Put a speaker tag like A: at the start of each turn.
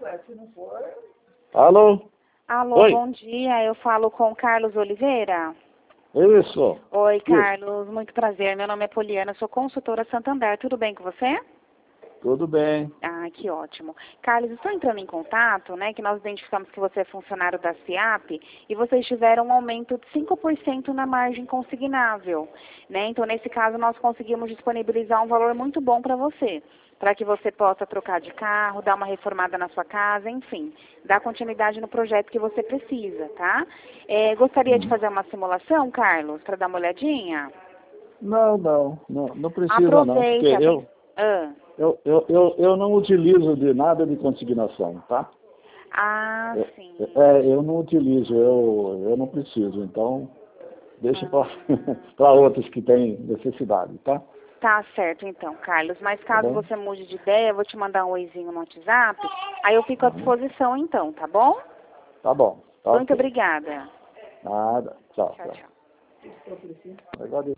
A: Alô?
B: Alô,
A: Oi.
B: bom dia. Eu falo com Carlos Oliveira.
A: Isso.
B: Oi, Carlos. Muito prazer. Meu nome é Poliana, sou consultora Santander. Tudo bem com você?
A: Tudo bem.
B: Ah, que ótimo. Carlos, estou entrando em contato, né, que nós identificamos que você é funcionário da SIAP e vocês tiveram um aumento de 5% na margem consignável, né? Então, nesse caso, nós conseguimos disponibilizar um valor muito bom para você, para que você possa trocar de carro, dar uma reformada na sua casa, enfim, dar continuidade no projeto que você precisa, tá? Gostaria de fazer uma simulação, Carlos, para dar uma olhadinha?
A: Não precisa não, porque
B: Aproveita.
A: eu não utilizo de nada de consignação, tá?
B: Ah, sim.
A: Eu não utilizo, eu não preciso, então deixa para outros que têm necessidade, tá?
B: Tá certo, então, Carlos. Mas
A: Tá
B: caso
A: bom?
B: você mude de ideia, eu vou te mandar um oizinho no WhatsApp. Aí eu fico à disposição, então, tá bom?
A: Tá bom, tá
B: Muito
A: ok.
B: obrigada.
A: Nada, tchau,
B: Tchau,
A: tchau.
B: tchau.
A: Agora